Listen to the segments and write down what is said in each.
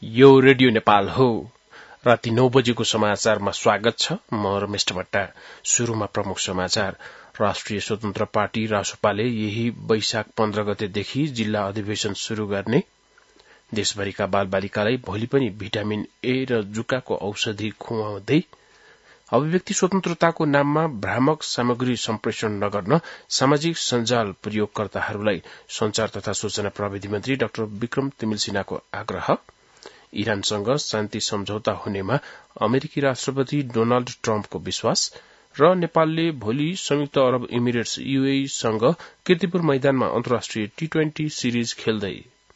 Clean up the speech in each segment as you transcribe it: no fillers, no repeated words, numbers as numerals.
यो रेडियो नेपाल हो। राति 9 बजेको समाचारमा स्वागत छ। म रमेश भट्टा। शुरूमा प्रमुख समाचार। राष्ट्रिय स्वतन्त्र पार्टी रासोपाले यही वैशाख 15 गतेदेखि जिल्ला अधिवेशन शुरू गर्ने, देशभरिका बालबालिकालाई भोलि पनि भिटामिन ए र जुकाको औषधि खुवाउँदै, अभिव्यक्ति स्वतन्त्रताको नाममा भ्रामक सामग्री सम्प्रेषण नगर्न सामाजिक सञ्जाल प्रयोगकर्ताहरूलाई संचार तथा सूचना प्रविधि मन्त्री डाक्टर विक्रम तिमिलसिनाको आग्रह, इरानसँग शान्ति सम्झौता हुनेमा अमेरिकी राष्ट्रपति डोनाल्ड ट्रम्पको विश्वास र नेपालले भोलि संयुक्त अरब इमिरेट्स यूएई सँग कीर्तिपुर मैदानमा अन्तर्राष्ट्रिय टी20 सिरिज खेल्दै।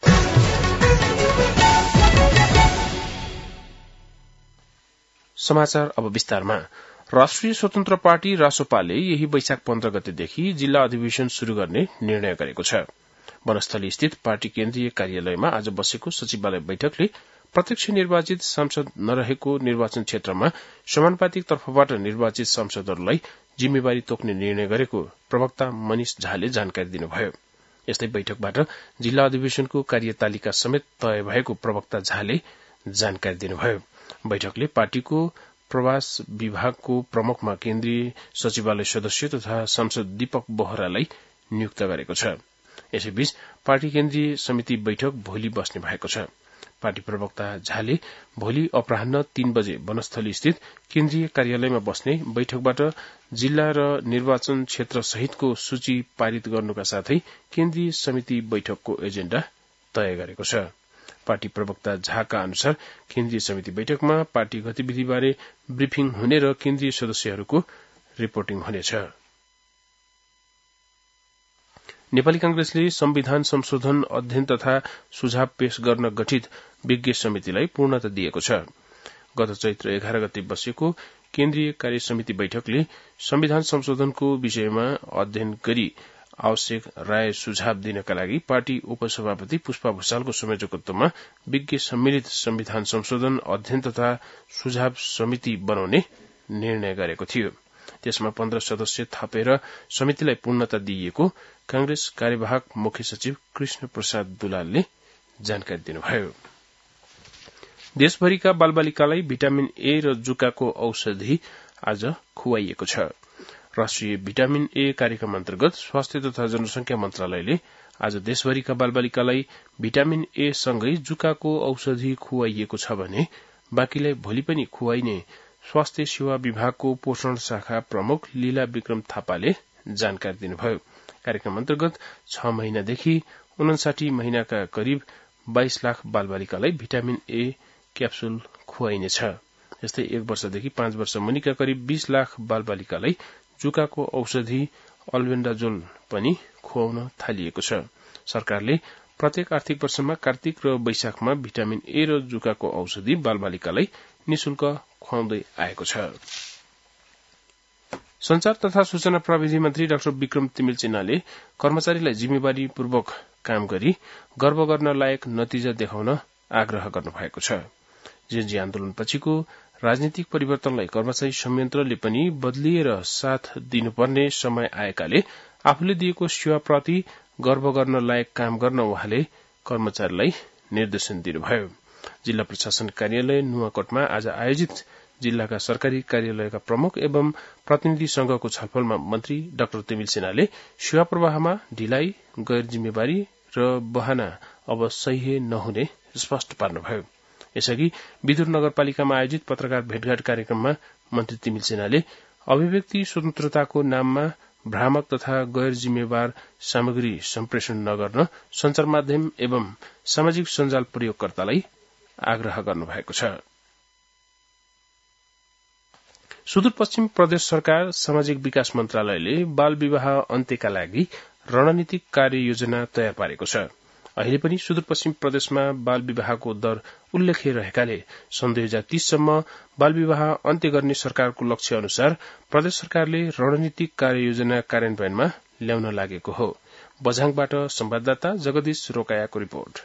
समाचार अब विस्तारमा। राष्ट्रिय स्वतन्त्र पार्टी रासोपाले यही वैशाख 15 गतेदेखि जिल्ला अधिवेशन शुरू गर्ने निर्णय गरेको छ। वनस्थली स्थित पार्टी केन्द्रीय कार्यालयमा आज बसेको सचिवालय बैठकले प्रत्यक्ष निर्वाचित सांसद नरहेको निर्वाचन क्षेत्रमा समानुपातिक तर्फबाट निर्वाचित सांसदहरूलाई जिम्मेवारी तोक्ने निर्णय गरेको प्रवक्ता मनिष झाले जानकारी दिनुभयो। यस्तै बैठकबाट जिल्ला अधिवेशनको कार्यतालिका समेत तय भएको प्रवक्ता झाले जानकारी दिनुभयो। बैठकले पार्टीको प्रवास विभागको प्रमुखमा केन्द्रीय सचिवालय सदस्य तथा सांसद दीपक बोहरालाई नियुक्त गरेको छ। यसैबीच पार्टी केन्द्रीय समिति बैठक भोलि बस्ने भएको छ। पार्टी प्रवक्ता झाले भोलि अपराह्न 3 बजे वनस्थली स्थित केन्द्रीय कार्यालयमा बस्ने बैठकबाट जिल्ला र निर्वाचन क्षेत्र सहितको सूची पारित गर्नुका साथै केन्द्रीय समिति बैठकको एजेण्डा तय गरेको छ। पार्टी प्रवक्ता झाका अनुसार केन्द्रीय समिति बैठकमा पार्टी गतिविधिबारे ब्रिफिङ हुने र केन्द्रीय सदस्यहरूको रिपोर्टिङ हुनेछ। नेपाली कांग्रेसले संविधान संशोधन अध्ययन तथा सुझाव पेश गर्न गठित विज्ञ समितिलाई पूर्णता दिएको छ। गत चैत्र 11 गते बसेको केन्द्रीय कार्य समिति बैठकले संविधान संशोधनको विषयमा अध्ययन गरी आवश्यक राय सुझाव दिनका लागि पार्टी उपसभापति पुष्पा भूषालको संयोजकत्वमा विज्ञ सम्मिलित संविधान संशोधन अध्ययन तथा सुझाव समिति बनाउने निर्णय गरेको थियो। त्यसमा 15 सदस्य थपेर समितिलाई पूर्णता दिइएको कांग्रेस कार्यवाहक मुख्य सचिव कृष्ण प्रसाद दुलालले जानकारी दिनुभयो। देशभरिका बालबालिकालाई भिटामिन ए र जुकाको औषधि आज खुवाइएको छ। राष्ट्रिय भिटामिन ए कार्यक्रम अन्तर्गत स्वास्थ्य तथा जनसंख्या मन्त्रालयले आज देशभरिका बालबालिकालाई भिटामिन ए सँगै जुकाको औषधि खुवाइएको छ भने बाँकीलाई भोलि पनि खुवाइने स्वास्थ्य सेवा विभागको पोषण शाखा प्रमुख लीला विक्रम थापाले जानकारी दिनुभयो। कार्यक्रम अन्तर्गत 6 महिनादेखि 59 महिनाका करिब 22 लाख बालबालिकालाई भिटामिन ए क्याप्सूल खुवाइनेछ। यस्तै 1 वर्षदेखि 5 वर्ष मुनिका करिब 20 लाख बालबालिकालाई जुकाको औषधि अल्बेन्डाजोल पनि खुवाउन थालिएको छ। सरकारले प्रत्येक आर्थिक वर्षमा कार्तिक र वैशाखमा भिटामिन ए र जुकाको औषधि बालबालिकालाई निशुल्क खुवाउँदै आएको छ। संचार तथा सूचना प्रविधि मन्त्री डाक्टर विक्रम तिमिलसिनाले कर्मचारीलाई जिम्मेवारीपूर्वक काम गरी गर्व गर्न लायक नतिजा देखाउन आग्रह गर्नुभएको छ। जेएनजी आन्दोलनपछिको राजनीतिक परिवर्तनलाई कर्मचारी संयन्त्रले पनि बदलिएर साथ दिनुपर्ने समय आएकाले आफूले दिएको सेवाप्रति गर्व गर्न लायक काम गर्न उहाँले कर्मचारीलाई निर्देशन दिनुभयो। जिल्ला प्रशासन कार्यालय नुवाकोटमा आज आयोजित जिल्लाका सरकारी कार्यालयका प्रमुख एवं प्रतिनिधि संघको छलफलमा मन्त्री डाक्टर तिमिलसिनाले सेवा प्रवाहमा ढिलाइ, गैर जिम्मेवारी र बहाना अब सह्य नहुने स्पष्ट पार्नुभयो। यसअघि विदुर नगरपालिकामा आयोजित पत्रकार भेटघाट कार्यक्रममा मन्त्री तिमिलसिनाले अभिव्यक्ति स्वतन्त्रताको नाममा भ्रामक तथा गैर जिम्मेवार सामग्री सम्प्रेषण नगर्न संचार माध्यम एवं सामाजिक सञ्जाल प्रयोगकर्तालाई आग्रह गर्नुभएको छ। सुदूरपश्चिम प्रदेश सरकार सामाजिक विकास मन्त्रालयले बाल विवाह अन्त्यका लागि रणनीतिक कार्ययोजना तयार पारेको छ। अहिले पनि सुदूरपश्चिम प्रदेशमा बाल विवाहको दर उल्लेख्य रहेकाले सन् 2030 सम्म बाल विवाह अन्त्य गर्ने सरकारको लक्ष्य अनुसार प्रदेश सरकारले रणनीतिक कार्ययोजना कार्यान्वयनमा ल्याउन लागेको हो। बझाङबाट संवाददाता जगदीश रोकायाको रिपोर्ट।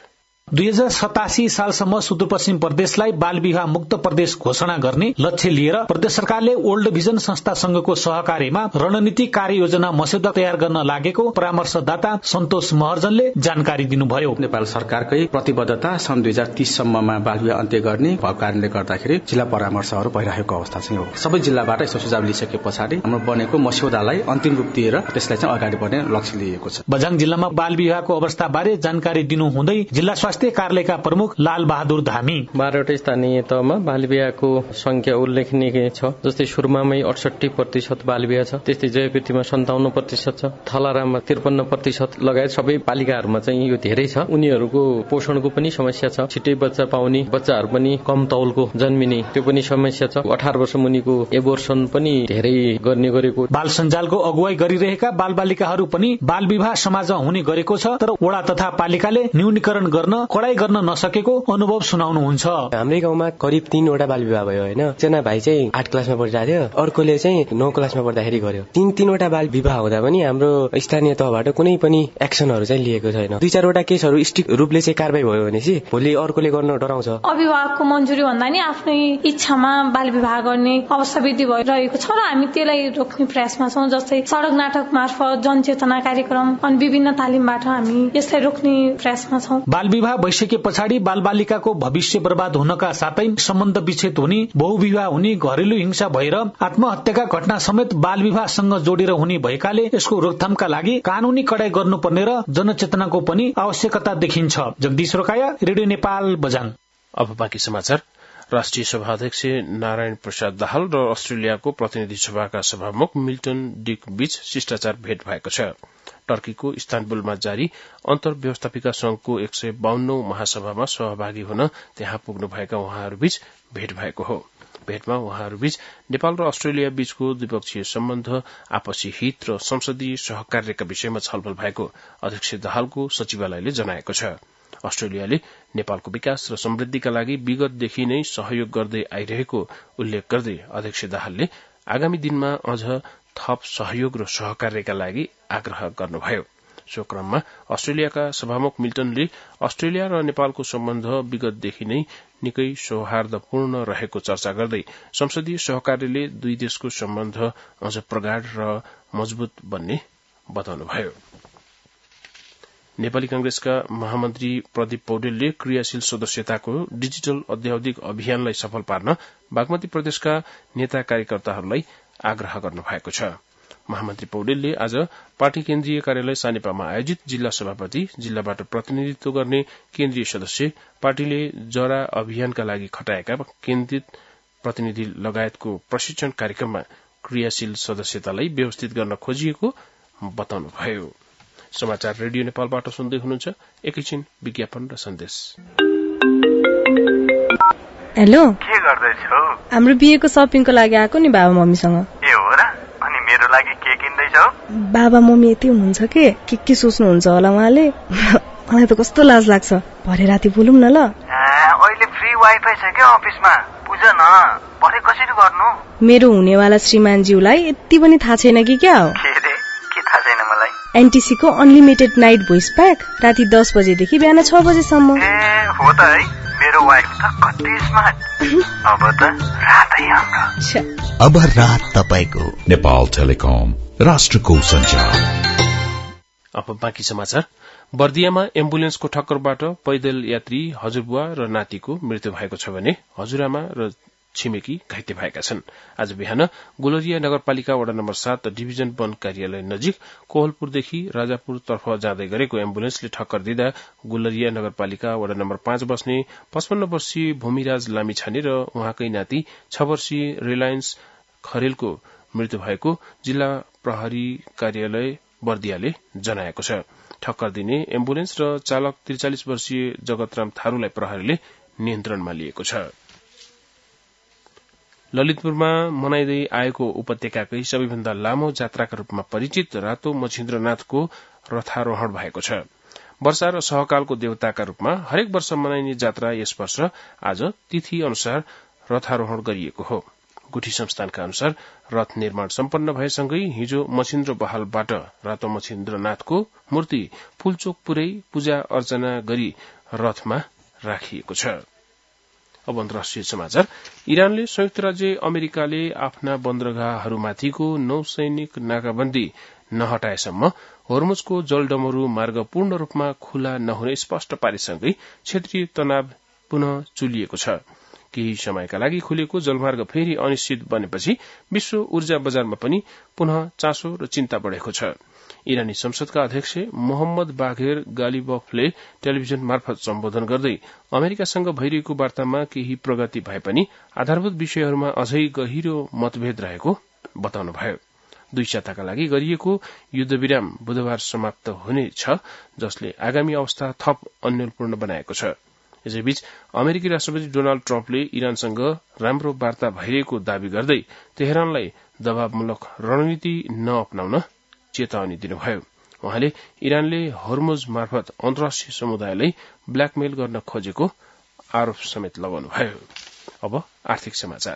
2087 सालसम्म सुदूरपश्चिम प्रदेशलाई बाल विवाह मुक्त प्रदेश घोषणा गर्ने लक्ष्य लिएर प्रदेश सरकारले वर्ल्ड भिजन संस्थासँगको सहकार्यमा रणनीति कार्ययोजना मस्यौदा तयार गर्न लागेको परामर्शदाता सन्तोष महर्जनले जानकारी दिनुभयो। नेपाल सरकारकै प्रतिबद्धता सन् 2030 सम्ममा बाल विवाह अन्त्य गर्ने भएको कारणले गर्दाखेरि जिल्ला परामर्शहरू भइरहेको अवस्था चाहिँ हो। सबै जिल्लाबाट यस्तो सुझाव लिइसके पछाडि हाम्रो बनेको मस्यौदालाई अन्तिम रूप दिएर त्यसलाई चाहिँ अगाडि बढ्ने लक्ष्य लिएको छ। बझाङ जिल्लामा बाल विवाहको अवस्था बारे जानकारी दिनुहुँदै जिल्ला स्वास्थ्य कार्यालयका प्रमुख लाल बहादुर धामी 12वटा स्थानीय तहमा बाल विवाहको संख्या उल्लेखनीय छ। जस्तै सुरुमामै 68% बाल विवाह छ, त्यस्तै जयपीमा 57% छ, थलाराममा 53% लगायत सबै पालिकाहरूमा चाहिँ यो धेरै छ। उनीहरूको पोषणको पनि समस्या छ, छिटै बच्चा पाउने, बच्चाहरू पनि कम तौलको जन्मिने त्यो पनि समस्या छ। 18 वर्ष मुनिको एबोर्सन पनि धेरै गर्ने गरेको। बाल सञ्जालको अगुवाई गरिरहेका बालबालिकाहरू पनि बाल विवाह समाजमा हुने गरेको छ, तर वडा तथा पालिकाले न्यूनीकरण गर्न कडाई गर्न नसकेको अनुभव सुनाउनुहुन्छ। हाम्रै गाउँमा करिब 3वटा बाल विवाह भयो हैन। एकजना भाइ चाहिँ 8 क्लासमा पढिरहेको थियो, अर्कोले चाहिँ 9 क्लासमा पढ्दाखेरि गर्यो। 3-3वटा बाल विवाह हुँदा पनि हाम्रो स्थानीय तहबाट कुनै पनि एक्सनहरू चाहिँ लिएको छैन। 2-4वटा केसहरू स्ट्रिक्ट रूपले चाहिँ कारबाही भयो भनेपछि भोलि अर्कोले गर्न डराउँछ। अभिभावकको मन्जुरी भन्दा नि आफ्नै इच्छामा बाल विवाह गर्ने अवस्था वृद्धि भइरहेको छ र हामी त्यसलाई रोक्ने प्रयासमा छौं। जस्तै सडक नाटक मार्फत जनचेतना कार्यक्रम अनि विभिन्न तालिमबाट हामी यसलाई रोक्ने प्रयासमा छौं। बाल विवाह भइसके पछाडि बालबालिकाको भविष्य बर्बाद हुनका साथै सम्बन्ध विच्छेद हुने, बहुविवाह हुने, घरेलु हिंसा भएर आत्महत्याका घटना समेत बाल विवाहसँग जोडेर हुने भएकाले यसको रोकथामका लागि कानूनी कडाई गर्नुपर्ने र जनचेतनाको पनि आवश्यकता देखिन्छ। जगदीश रोकाया, रेडियो नेपाल, बझाङ। अब बाँकी समाचार। राष्ट्रिय सभा अध्यक्ष नारायण प्रसाद दाहाल र अस्ट्रेलियाको प्रतिनिधि सभाका सभामुख मिल्टन डिक बीच शिष्टाचार भेट भएको छ। टर्कीको इस्तानबुलमा जारी अन्तर्व्यवस्थापिका संघको 152औं महासभामा सहभागी हुन त्यहाँ पुग्नुभएका उहाँहरूबीच भेट भएको हो। भेटमा उहाँहरूबीच नेपाल र अस्ट्रेलिया बीचको द्विपक्षीय सम्बन्ध, आपसी हित र संसदीय सहकार्यका विषयमा छलफल भएको अध्यक्ष दाहालको सचिवालयले जनाएको छ। अस्ट्रेलियाले नेपालको विकास र समृद्धिका लागि विगतदेखि नै सहयोग गर्दै आइरहेको उल्लेख गर्दै अध्यक्ष दाहालले आगामी दिनमा अझ थप सहयोग र सहकार्यका लागि आग्रह गर्नुभयो। सो क्रममा अस्ट्रेलियाका सभामुख मिल्टनले अस्ट्रेलिया र नेपालको सम्बन्ध विगतदेखि नै निकै सौहार्दपूर्ण रहेको चर्चा गर्दै संसदीय सहकार्यले दुई देशको सम्बन्ध अझ प्रगाढ र मजबूत बन्ने बताउनुभयो। नेपाली कांग्रेसका महामन्त्री प्रदीप पौडेलले क्रियाशील सदस्यताको डिजिटल अध्यावधिक अभियानलाई सफल पार्न बागमती प्रदेशका नेता कार्यकर्ताहरूलाई आग्रह गर्नुभएको छ। महामन्त्री पौडेलले आज पार्टी केन्द्रीय कार्यालय सानेपामा आयोजित जिल्ला सभापति, जिल्लाबाट प्रतिनिधित्व गर्ने केन्द्रीय सदस्य, पार्टीले जरा अभियानका लागि खटाएका केन्द्रित प्रतिनिधि लगायतको प्रशिक्षण कार्यक्रममा क्रियाशील सदस्यतालाई व्यवस्थित गर्न खोजिएको बताउनुभयो। समाचार रेडियो नेपालबाट सुन्दै हुनुहुन्छ। एकैछिन विज्ञापन र सन्देश। हेलो, के गर्दैछौ? हाम्रो बिहेको शपिङको लागि आएको नि बाबा मम्मीसँग। ए हो र? अनि मेरो लागि के किन्दैछौ? बाबा मम्मी यति हुनुहुन्छ के सोच्नुहुन्छ होला उहाँले। मलाई त कस्तो लाज लाग्छ। भरे राति बोलौँ न ल। अहिले फ्री वाइफाई छ के अफिसमा? बुझ न, भरे कसरी गर्नु? मेरो हुनेवाला श्रीमानज्यूलाई यति पनि थाहा छैन कि क्या हो? के थाहा छैन मलाई? एनटीसी को अनलिमिटेड नाइट भोइस प्याक राति 10 बजेदेखि बिहान 6 बजेसम्म। ए हो त है, मेरो वाइफ त कति स्मार्ट। अब त रातै हाम्रो। अब रात तपाईको। नेपाल टेलिकम, राष्ट्रको सञ्चार। अब बाँकी समाचार। बर्दियामा एम्बुलेन्सको ठक्करबाट पैदल यात्री हजुरबुवा र नातिको मृत्यु भएको छ भने हजुरआमा र छिमेकी घाइते भएका छन्। आज बिहान गुलरिया नगरपालिका वडा नम्बर 7 डिभिजन वन कार्यालय नजिक कोहलपुरदेखि राजापुरतर्फ जाँदै गरेको एम्बुलेन्सले ठक्कर दिँदा गुलरिया नगरपालिका वडा नम्बर 5 बस्ने 55 वर्षीय भूमिराज लामिछाने र उहाँकै नाति 6 वर्षीय रिलायन्स खरेलको मृत्यु भएको जिल्ला प्रहरी कार्यालय बर्दियाले जनाएको छ। ठक्कर दिने एम्बुलेन्स र चालक 43 वर्षीय जगतराम थारूलाई प्रहरीले नियन्त्रणमा लिएको छ। ललितपुरमा मनाइँदै आएको उपत्यकाकै सबैभन्दा लामो जात्राका रूपमा परिचित रातो मछिन्द्रनाथको रथारोहण भएको छ। वर्षा र सहकालको देवताका रूपमा हरेक वर्ष मनाइने जात्रा यस वर्ष आज तिथि अनुसार रथारोहण गरिएको हो। गुठी संस्थानका अनुसार रथ निर्माण सम्पन्न भएसँगै हिजो मछिन्द्र बहालबाट रातो मछिन्द्रनाथको मूर्ति फूलचोक पुर्याई पूजा अर्चना गरी रथमा राखिएको छ। अब अन्तर्राष्ट्रिय समाचार। इरानले संयुक्त राज्य अमेरिकाले आफ्ना बन्दरगाहहरूमाथिको नौसैनिक नाकाबन्दी नहटाएसम्म होर्मुजको जलडमरू मार्ग पूर्ण रूपमा खुला नहुने स्पष्ट पारेसँगै क्षेत्रीय तनाव पुनः चुलिएको छ। केही समयका लागि खुलेको जलमार्ग फेरि अनिश्चित बनेपछि विश्व ऊर्जा बजारमा पनि पुनः चासो र चिन्ता बढ़ेको छ। इरानी संसदका अध्यक्ष मोहम्मद बाघेर गालिबफले टेलिभिजन मार्फत सम्बोधन गर्दै अमेरिकासँग भइरहेको वार्तामा केही प्रगति भए पनि आधारभूत विषयहरूमा अझै गहिरो मतभेद रहेको बताउनुभयो। 2 साताका लागि गरिएको युद्धविराम बुधबार समाप्त हुनेछ, जसले आगामी अवस्था थप अन्योलपूर्ण बनाएको छ। यसैबीच अमेरिकी राष्ट्रपति डोनाल्ड ट्रम्पले इरानसँग राम्रो वार्ता भइरहेको दावी गर्दै तेहरानलाई दबावमूलक रणनीति नअपनाउन चेतावनी दिनुभयो। उहाँले इरानले होर्मुज मार्फत अन्तर्राष्ट्रिय समुदायलाई ब्ल्याकमेल गर्न खोजेको आरोप समेत लगाउनुभयो। अब आर्थिक समाचार।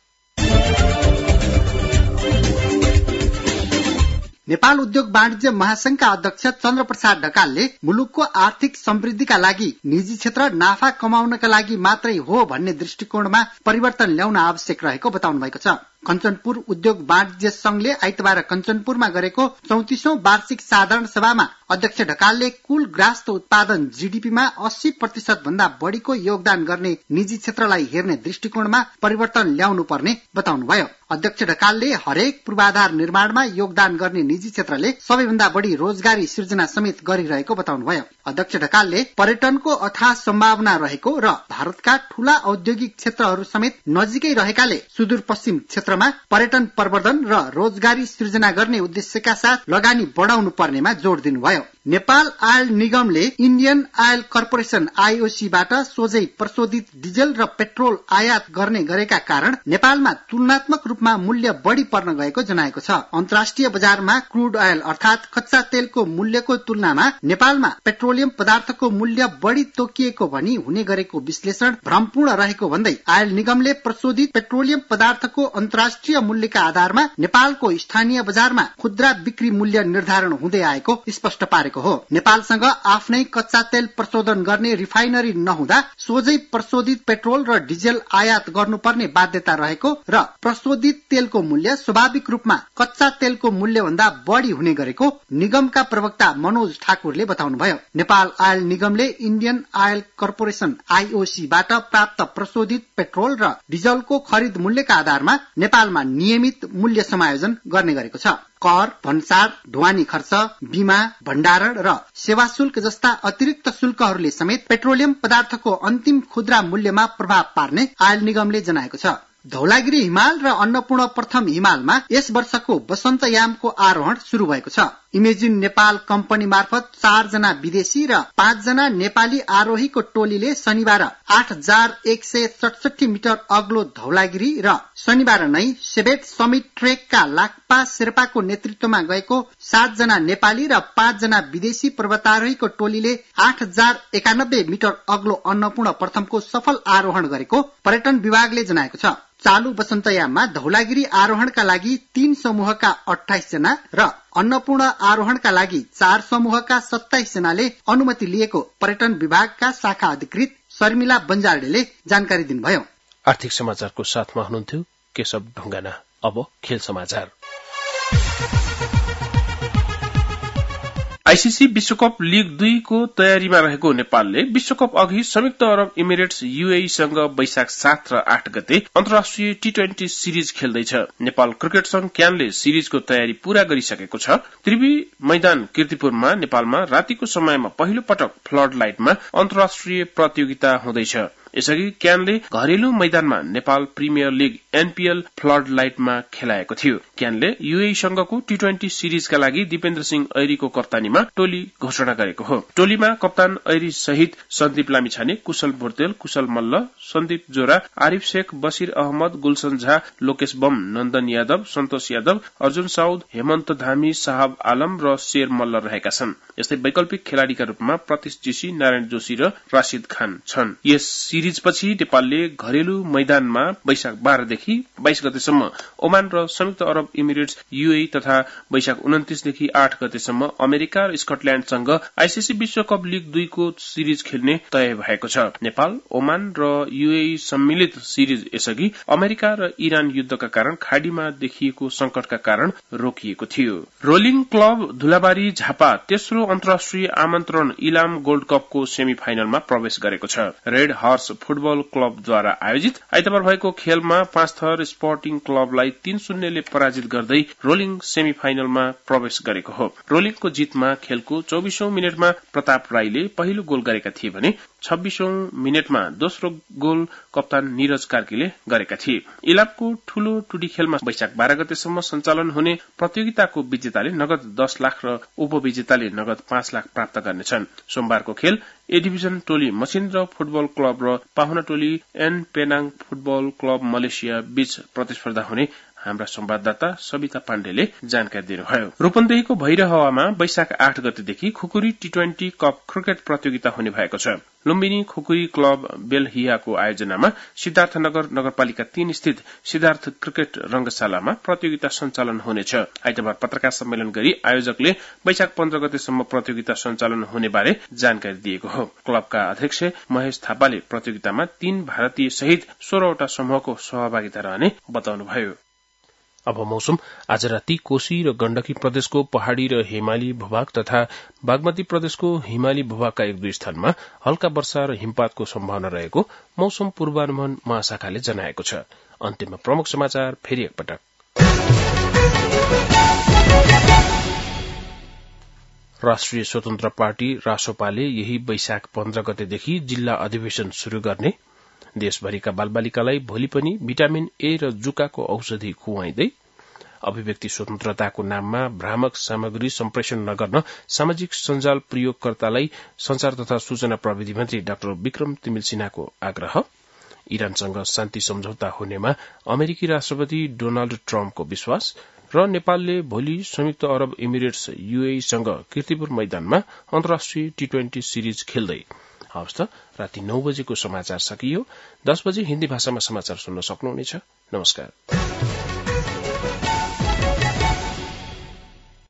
नेपाल उद्योग वाणिज्य महासंघका अध्यक्ष चन्द्रप्रसाद ढकालले मुलुकको आर्थिक समृद्धिका लागि निजी क्षेत्र नाफा कमाउनका लागि मात्रै हो भन्ने दृष्टिकोणमा परिवर्तन ल्याउन आवश्यक रहेको बताउनु भएको छ। कञ्चनपुर उद्योग वाणिज्य संघले आइतबार कञ्चनपुरमा गरेको 34औं वार्षिक साधारण सभामा अध्यक्ष ढकालले कुल ग्रास्त उत्पादन जीडीपीमा 80% भन्दा बढ़ीको योगदान गर्ने निजी क्षेत्रलाई हेर्ने दृष्टिकोणमा परिवर्तन ल्याउनु पर्ने बताउनुभयो। अध्यक्ष ढकालले हरेक पूर्वाधार निर्माणमा योगदान गर्ने निजी क्षेत्रले सबैभन्दा बढ़ी रोजगारी सृजना समेत गरिरहेको बताउनुभयो। अध्यक्ष ढकालले पर्यटनको अथाह सम्भावना रहेको र भारतका ठूला औद्योगिक क्षेत्रहरू समेत नजिकै रहेकाले सुदूरपश्चिम क्षेत्रमा पर्यटन प्रवर्धन र रोजगारी सृजना गर्ने उद्देश्यका साथ लगानी बढ़ाउनु पर्नेमा जोड़ दिनुभयो। नेपाल आयल निगमले इन्डियन आयल कर्पोरेशन आईओसीबाट सोझै प्रशोधित डिजल र पेट्रोल आयात गर्ने गरेका कारण नेपालमा तुलनात्मक रूपमा मूल्य बढ़ी पर्न गएको जनाएको छ। अन्तर्राष्ट्रिय बजारमा क्रूड आयल अर्थात कच्चा तेलको मूल्यको तुलनामा नेपालमा पेट्रोलियम पदार्थको मूल्य बढ़ी तोकिएको भनी हुने गरेको विश्लेषण भ्रमपूर्ण रहेको भन्दै आयल निगमले प्रशोधित पेट्रोलियम पदार्थको अन्तर्राष्ट्रिय मूल्यका आधारमा नेपालको स्थानीय बजारमा खुद्रा बिक्री मूल्य निर्धारण हुँदै आएको स्पष्ट पारेको हो। नेपालसँग आफ्नै कच्चा तेल प्रशोधन गर्ने रिफाइनरी नहुँदा सोझै प्रशोधित पेट्रोल र डिजेल आयात गर्नुपर्ने बाध्यता रहेको र प्रशोधित तेलको मूल्य स्वाभाविक रूपमा कच्चा तेलको मूल्य भन्दा बढ़ी हुने गरेको निगमका प्रवक्ता मनोज ठाकुरले बताउनुभयो। नेपाल आयल निगमले इन्डियन आयल कर्पोरेशन आईओसीबाट प्राप्त प्रशोधित पेट्रोल र डिजलको खरिद मूल्यका आधारमा नेपालमा नियमित मूल्य समायोजन गर्ने गरेको छ। कर, भन्सार, ढुवानी खर्च, बीमा, भण्डारण र सेवा शुल्क जस्ता अतिरिक्त शुल्कहरूले समेत पेट्रोलियम पदार्थको अन्तिम खुद्रा मूल्यमा प्रभाव पार्ने आयल निगमले जनाएको छ। धौलागिरी हिमाल र अन्नपूर्ण प्रथम हिमालमा यस वर्षको वसन्तयामको आरोहण शुरू भएको छ। इमेजिन नेपाल कम्पनी मार्फत 4 जना विदेशी र 5 जना नेपाली आरोहीको टोलीले शनिबार 8167 मिटर अग्लो धौलागिरी र शनिबार नै सेबेट समिट ट्रेकका लाक्पा शेर्पाको नेतृत्वमा गएको 7 जना नेपाली र 5 जना विदेशी पर्वतारोहीको टोलीले 8091 मिटर अग्लो अन्नपूर्ण प्रथमको सफल आरोहण गरेको पर्यटन विभागले जनाएको छ। चालू वसन्तयाममा धौलागिरी आरोहणका लागि 3 समूहका 28 जना र अन्नपूर्ण आरोहणका लागि 4 समूहका 27 जनाले अनुमति लिएको पर्यटन विभागका शाखा अधिकृत शर्मिला बन्जाडेले जानकारी दिनुभयो। आर्थिक समाचारको साथमा हुनुहुन्थ्यो केशव ढुङ्गाना। अब खेल समाचार। आईसीसी विश्वकप लीग 2 को तयारीमा रहेको नेपालले विश्वकप अघि संयुक्त अरब इमिरेट्स यूएई सँग वैशाख 7 र 8 गते अन्तर्राष्ट्रिय टी20 सिरिज खेल्दैछ। नेपाल क्रिकेट संघ क्यानले सिरिजको तयारी पूरा गरिसकेको छ। त्रिवी मैदान कीर्तिपुरमा नेपालमा रातिको समयमा पहिलो पटक फ्लड लाइटमा अन्तर्राष्ट्रिय प्रतियोगिता हुँदैछ। यसअघि क्यानले घरेलु मैदानमा नेपाल प्रिमियर लीग एनपीएल फ्लड लाइटमा खेलाएको थियो। क्यानले यूएई सँगको टी20 सिरिजका लागि दिपेन्द्र सिंह ऐरीको कप्तानीमा टोली घोषणा गरेको हो। टोलीमा कप्तान ऐरी सहित सन्दीप लामिछाने, कुशल भोर्तेल, कुशल मल्ल, सन्दीप जोरा, आरिफ शेख, बसिर अहमद, गुलशन झा, लोकेश बम, नन्दन यादव, सन्तोष यादव, अर्जुन साउद, हेमन्त धामी, साहब आलम र शेर मल्ल रहेका छन्। यस्तै वैकल्पिक खेलाड़ीका रूपमा प्रतीश जीसी, नारायण जोशी र राशिद खान छन्। यस सिरिजपछि नेपालले घरेलु मैदानमा वैशाख 12 देखि 22 गतेसम्म ओमान र संयुक्त अरब इमिरेट्स यूएई तथा वैशाख 29 देखि 8 गतेसम्म अमेरिका र स्कटल्याण्डसँग आईसीसी विश्वकप लीग 2 को सिरिज खेल्ने तय भएको छ। नेपाल, ओमान र यूएई सम्मिलित सिरिज यसअघि अमेरिका र इरान युद्धका कारण खाडीमा देखिएको संकटका कारण रोकिएको थियो। रोलिङ क्लब धुलाबारी झापा तेस्रो अन्तर्राष्ट्रिय आमन्त्रण इलाम गोल्ड कपको सेमी फाइनलमा प्रवेश गरेको छ। रेड हर्स फुटबल क्लबद्वारा आयोजित आइतबार भएको खेलमा पाँचथर स्पोर्टिङ क्लबलाई 3-0 ले पराजित गर्दै रोलिङ सेमी फाइनलमा प्रवेश गरेको हो। रोलिङको जितमा खेलको 24औं मिनेटमा प्रताप राईले पहिलो गोल गरेका थिए भने 26औं मिनेटमा दोस्रो गोल कप्तान निरज कार्कीले गरेका थिए। इलामको ठूलो टुडी खेलमा वैशाख 12 गतेसम्म सञ्चालन हुने प्रतियोगिताको विजेताले नगद 10 लाख र उपविजेताले नगद 5 लाख प्राप्त गर्नेछन्। सोमबारको खेल ए डिभिजन टोली मसिन्द्र फुटबल क्लब र पाहुना टोली N Penang football club Malaysia बीच प्रतिस्पर्धा हुने हाम्रा संवाददाता सविता पाण्डेले जानकारी दिनुभयो। रूपन्देहीको भैरहवामा वैशाख 8 गतेदेखि खुकुरी टी20 कप क्रिकेट प्रतियोगिता हुने भएको छ। लुम्बिनी खुकुरी क्लब बेलहियाको आयोजनामा सिद्धार्थनगर नगरपालिका 3 स्थित सिद्धार्थ क्रिकेट रंगशालामा प्रतियोगिता सञ्चालन हुनेछ। आइतबार पत्रकार सम्मेलन गरी आयोजकले वैशाख 15 गतेसम्म प्रतियोगिता सञ्चालन हुने बारे जानकारी दिएको हो। क्लबका अध्यक्ष महेश थापाले प्रतियोगितामा 3 भारतीय सहित 16 वटा समूहको सहभागिता रहने बताउनुभयो। अब मौसम। आज राति कोशी र गण्डकी प्रदेशको पहाड़ी र हिमाली भूभाग तथा बागमती प्रदेशको हिमाली भूभागका 1-2 स्थानमा हल्का वर्षा र हिमपातको सम्भावना रहेको मौसम पूर्वानुमान महाशाखाले जनाएको छ। अन्त्यमा प्रमुख समाचार फेरि एकपटक। राष्ट्रिय स्वतन्त्र पार्टी रासोपाले यही वैशाख 15 गतेदेखि जिल्ला अधिवेशन शुरू गर्ने, देशभरिका बालबालिकालाई भोलि पनि भिटामिन ए र जुकाको औषधि खुवाइँदै, अभिव्यक्ति स्वतन्त्रताको नाममा भ्रामक सामग्री सम्प्रेषण नगर्न सामाजिक सञ्जाल प्रयोगकर्तालाई संचार तथा सूचना प्रविधि मन्त्री डाक्टर विक्रम तिमिल सिन्हाको आग्रह, इरानसँग शान्ति सम्झौता हुनेमा अमेरिकी राष्ट्रपति डोनाल्ड ट्रम्पको विश्वास र नेपालले भोलि संयुक्त अरब इमिरेट्स यूएईसँग कीर्तिपुर मैदानमा अन्तर्राष्ट्रिय टी20 सिरिज खेल्दै। हवस् त, राति 9 बजेको समाचार सकियो। 10 बजे हिन्दी भाषामा समाचार सुन्न सक्नुहुनेछ। नमस्कार।